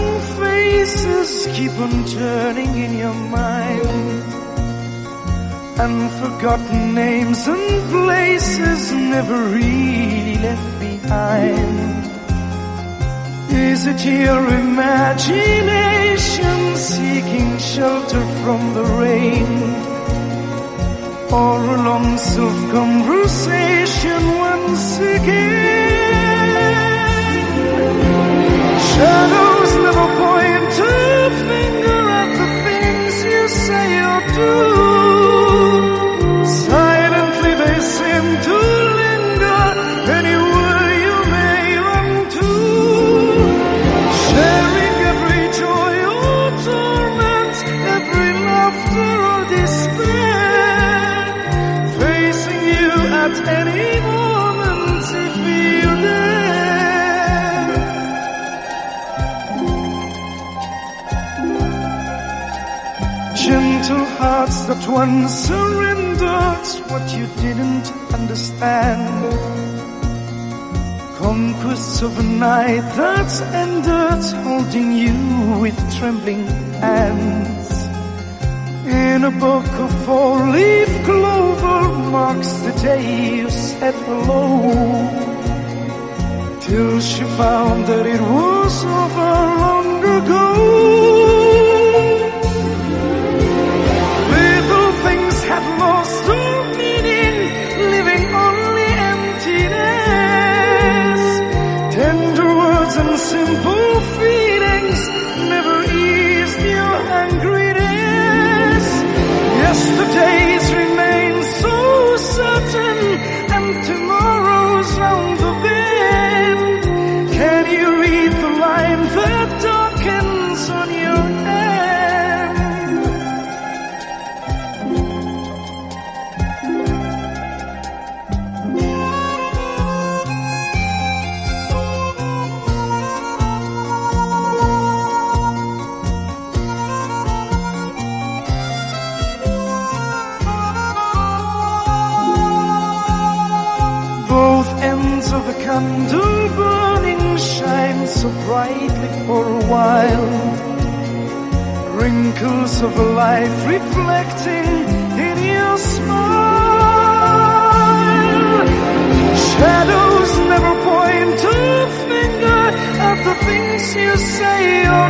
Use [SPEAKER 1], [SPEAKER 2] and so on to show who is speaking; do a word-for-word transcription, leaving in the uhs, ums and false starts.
[SPEAKER 1] faces keep on turning in your mind, and forgotten names and places never really left behind. Is it your imagination seeking shelter from the rain, or a long self-conversation once again? Shadows never point a finger at the things you say or do. Silently they seem to linger anywhere you may run to, sharing every joy or torment, every laughter or despair, facing you at any moment if you dare. Gentle hearts that once surrendered what you didn't understand, conquests of a night that's ended, holding you with trembling hands. In a book of four-leaf clover marks the day you said hello, till she found that it was over long ago. Little things had lost their meaning, living only emptiness. Tender words and simple feelings never eased your hungriness. Yesterdays remain so certain, and tomorrow's round the bend. Can you read the line that darkens on your hand? Both ends of a candle burning shine so brightly for a while, wrinkles of a life reflecting in your smile. Shadows never point a finger at the things you say or